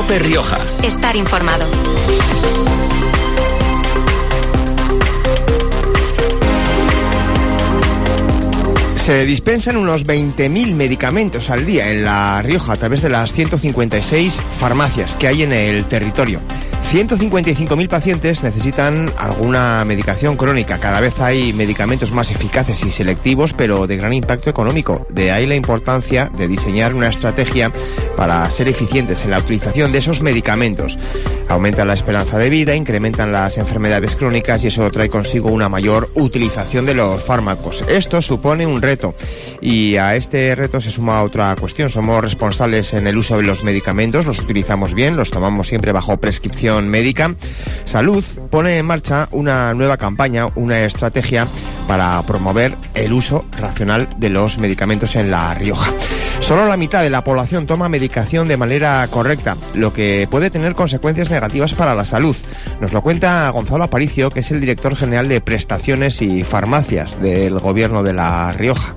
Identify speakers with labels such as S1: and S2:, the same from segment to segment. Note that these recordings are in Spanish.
S1: COPE Rioja.
S2: Estar informado.
S3: Se dispensan unos 20.000 medicamentos al día en La Rioja a través de las 156 farmacias que hay en el territorio. 155.000 pacientes necesitan alguna medicación crónica. Cada vez hay medicamentos más eficaces y selectivos, pero de gran impacto económico. De ahí la importancia de diseñar una estrategia para ser eficientes en la utilización de esos medicamentos. Aumentan la esperanza de vida, incrementan las enfermedades crónicas y eso trae consigo una mayor utilización de los fármacos. Esto supone un reto y a este reto se suma otra cuestión. Somos responsables en el uso de los medicamentos, los utilizamos bien, los tomamos siempre bajo prescripción médica. Salud pone en marcha una nueva campaña, una estrategia para promover el uso racional de los medicamentos en La Rioja. Solo la mitad de la población toma medicación de manera correcta, lo que puede tener consecuencias negativas para la salud. Nos lo cuenta Gonzalo Aparicio, que es el director general de Prestaciones y Farmacias del Gobierno de La Rioja.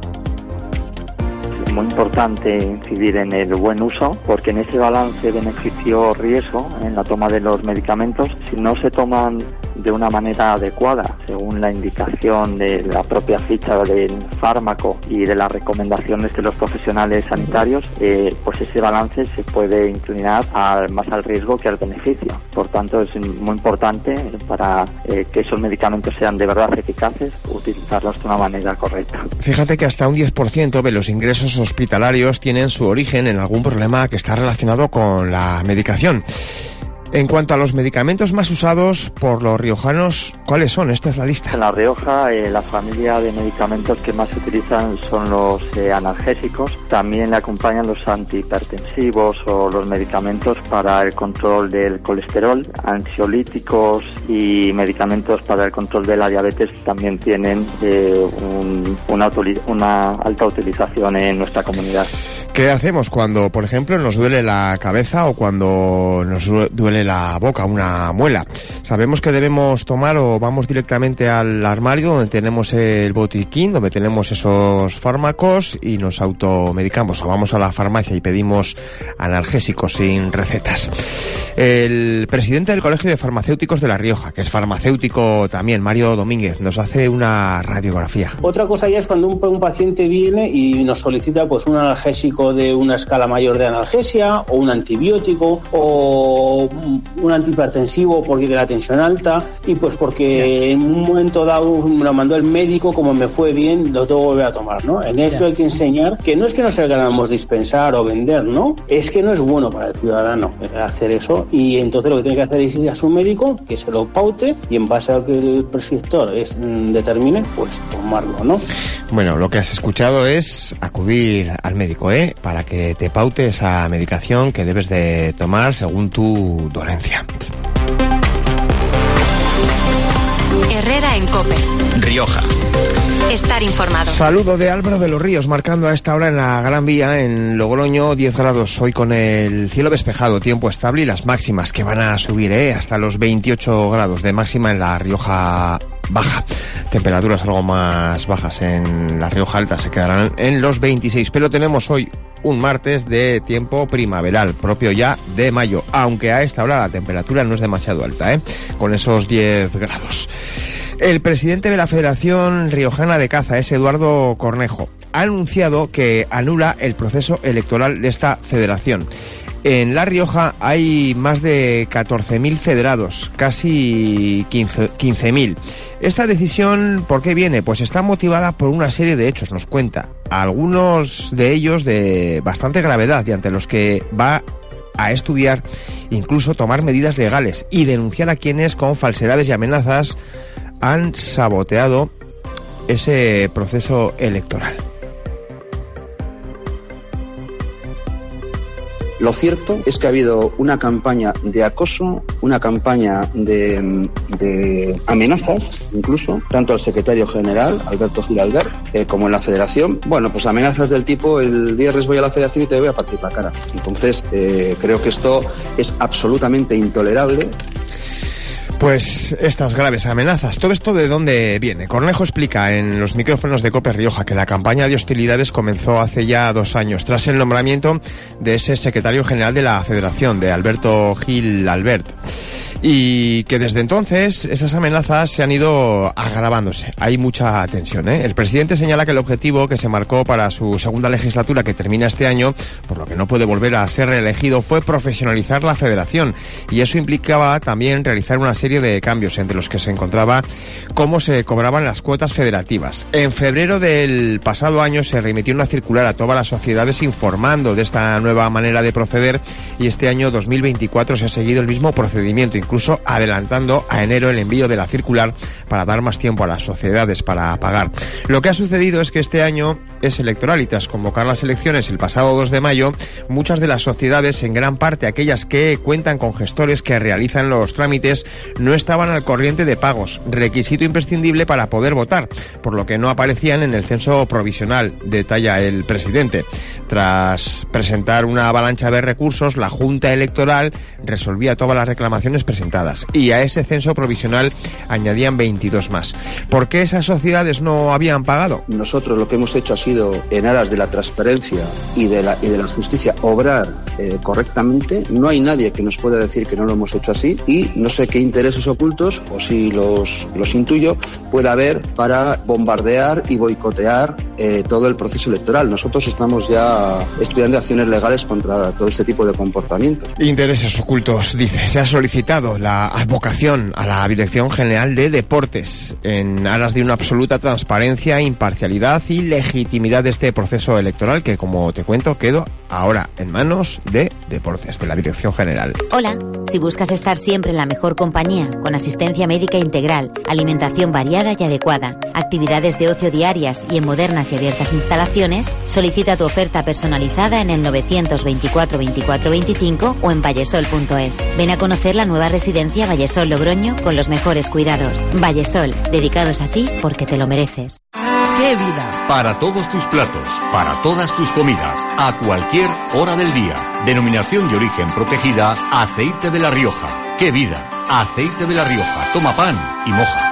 S4: Es muy importante incidir en el buen uso, porque en ese balance beneficio-riesgo en la toma de los medicamentos, si no se toman de una manera adecuada, según la indicación de la propia ficha del fármaco y de las recomendaciones de los profesionales sanitarios, pues ese balance se puede inclinar más al riesgo que al beneficio. Por tanto, es muy importante para que esos medicamentos sean de verdad eficaces, utilizarlos de una manera correcta.
S3: Fíjate que hasta un 10% de los ingresos hospitalarios tienen su origen en algún problema que está relacionado con la medicación. En cuanto a los medicamentos más usados por los riojanos, ¿cuáles son? Esta es la lista.
S4: En La Rioja, la familia de medicamentos que más se utilizan son los analgésicos. También le acompañan los antihipertensivos o los medicamentos para el control del colesterol. Ansiolíticos y medicamentos para el control de la diabetes también tienen una alta utilización en nuestra comunidad.
S3: ¿Qué hacemos cuando, por ejemplo, nos duele la cabeza o cuando nos duele la boca, una muela? Sabemos que debemos tomar o vamos directamente al armario donde tenemos el botiquín, donde tenemos esos fármacos y nos automedicamos, o vamos a la farmacia y pedimos analgésicos sin recetas. El presidente del Colegio de Farmacéuticos de La Rioja, que es farmacéutico también, Mario Domínguez, nos hace una radiografía.
S5: Otra cosa ya es cuando un paciente viene y nos solicita pues un analgésico de una escala mayor de analgesia, o un antibiótico, o un antihipertensivo porque de la tensión alta, y pues porque en un momento dado me lo mandó el médico, como me fue bien, lo tengo que volver a tomar, ¿no? En eso hay que enseñar que no es que no se queramos dispensar o vender, ¿no? Es que no es bueno para el ciudadano hacer eso, y entonces lo que tiene que hacer es ir a su médico, que se lo paute, y en base a lo que el prescriptor determine, pues tomarlo, ¿no?
S3: Bueno, lo que has escuchado es acudir al médico, para que te paute esa medicación que debes de tomar según tu dolencia.
S2: Herrera en COPE
S1: Rioja.
S2: Estar informado.
S3: Saludo de Álvaro de los Ríos, marcando a esta hora en la Gran Vía, en Logroño, 10 grados. Hoy con el cielo despejado, tiempo estable y las máximas que van a subir hasta los 28 grados de máxima en La Rioja Baja. Temperaturas algo más bajas en La Rioja Alta, se quedarán en los 26. Pero tenemos hoy un martes de tiempo primaveral, propio ya de mayo, aunque a esta hora la temperatura no es demasiado alta, con esos 10 grados. El presidente de la Federación Riojana de Caza es Eduardo Cornejo. Ha anunciado que anula el proceso electoral de esta federación. En La Rioja hay más de 14.000 federados, casi 15.000. Esta decisión, ¿por qué viene? Pues está motivada por una serie de hechos, nos cuenta. Algunos de ellos de bastante gravedad y ante los que va a estudiar, incluso tomar medidas legales y denunciar a quienes con falsedades y amenazas han saboteado ese proceso electoral.
S6: Lo cierto es que ha habido una campaña de acoso, una campaña de amenazas, incluso, tanto al secretario general, Alberto Giralbert, como en la federación. Bueno, pues amenazas del tipo, el viernes voy a la federación y te voy a partir la cara. Entonces, creo que esto es absolutamente intolerable.
S3: Pues estas graves amenazas, ¿todo esto de dónde viene? Cornejo explica en los micrófonos de COPE Rioja que la campaña de hostilidades comenzó hace ya 2 años, tras el nombramiento de ese secretario general de la Federación, de Alberto Gil Albert. Y que desde entonces esas amenazas se han ido agravándose. Hay mucha tensión, ¿eh? El presidente señala que el objetivo que se marcó para su segunda legislatura, que termina este año, por lo que no puede volver a ser reelegido, fue profesionalizar la federación. Y eso implicaba también realizar una serie de cambios, entre los que se encontraba cómo se cobraban las cuotas federativas. En febrero del pasado año se remitió una circular a todas las sociedades informando de esta nueva manera de proceder, y este año 2024 se ha seguido el mismo procedimiento, incluso adelantando a enero el envío de la circular para dar más tiempo a las sociedades para pagar. Lo que ha sucedido es que este año es electoral y tras convocar las elecciones el pasado 2 de mayo, muchas de las sociedades, en gran parte aquellas que cuentan con gestores que realizan los trámites, no estaban al corriente de pagos, requisito imprescindible para poder votar, por lo que no aparecían en el censo provisional, detalla el presidente. Tras presentar una avalancha de recursos, la Junta Electoral resolvía todas las reclamaciones presentadas y a ese censo provisional añadían 22 más. ¿Por qué esas sociedades no habían pagado?
S6: Nosotros lo que hemos hecho ha sido, en aras de la transparencia y de la justicia, obrar correctamente. No hay nadie que nos pueda decir que no lo hemos hecho así, y no sé qué intereses ocultos, o si los intuyo, pueda haber para bombardear y boicotear todo el proceso electoral. Nosotros estamos ya estudiando acciones legales contra todo este tipo de comportamientos.
S3: Intereses ocultos, dice. Se ha solicitado la advocación a la Dirección General de Deportes en aras de una absoluta transparencia, imparcialidad y legitimidad de este proceso electoral que, como te cuento, quedó ahora en manos de Deportes, de la Dirección General.
S1: Hola, si buscas estar siempre en la mejor compañía, con asistencia médica integral, alimentación variada y adecuada, actividades de ocio diarias y en modernas y abiertas instalaciones, solicita tu oferta personalizada en el 924 24 25 o en vallesol.es. Ven a conocer la nueva residencia Vallesol Logroño con los mejores cuidados. Vallesol, dedicados a ti porque te lo mereces.
S7: ¡Qué vida! Para todos tus platos, para todas tus comidas, a cualquier hora del día. Denominación de origen protegida, Aceite de La Rioja. ¡Qué vida! Aceite de La Rioja. Toma pan y moja.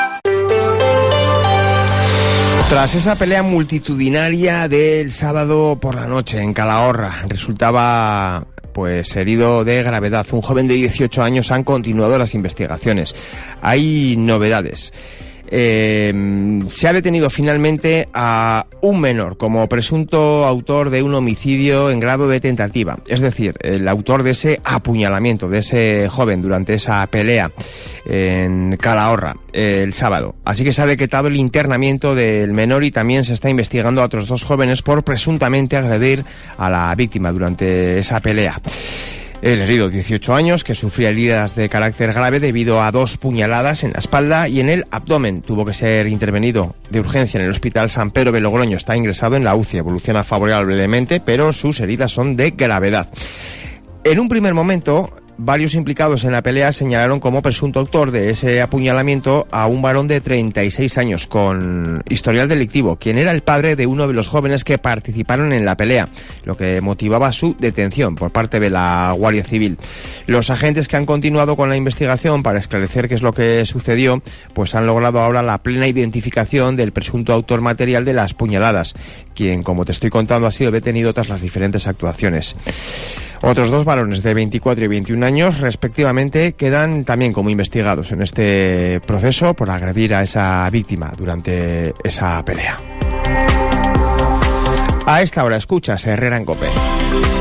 S3: Tras esa pelea multitudinaria del sábado por la noche en Calahorra, resultaba pues herido de gravedad un joven de 18 años. Han continuado las investigaciones. Hay novedades. Se ha detenido finalmente a un menor como presunto autor de un homicidio en grado de tentativa, es decir, el autor de ese apuñalamiento de ese joven durante esa pelea en Calahorra el sábado. Así que se ha decretado el internamiento del menor y también se está investigando a otros 2 jóvenes por presuntamente agredir a la víctima durante esa pelea. El herido, 18 años, que sufría heridas de carácter grave debido a 2 puñaladas en la espalda y en el abdomen. Tuvo que ser intervenido de urgencia en el Hospital San Pedro de Logroño. Está ingresado en la UCI. Evoluciona favorablemente, pero sus heridas son de gravedad. En un primer momento, varios implicados en la pelea señalaron como presunto autor de ese apuñalamiento a un varón de 36 años con historial delictivo, quien era el padre de uno de los jóvenes que participaron en la pelea, lo que motivaba su detención por parte de la Guardia Civil. Los agentes que han continuado con la investigación para esclarecer qué es lo que sucedió, pues han logrado ahora la plena identificación del presunto autor material de las puñaladas, quien, como te estoy contando, ha sido detenido tras las diferentes actuaciones. Otros 2 varones de 24 y 21 años, respectivamente, quedan también como investigados en este proceso por agredir a esa víctima durante esa pelea. A esta hora escuchas Herrera en COPE.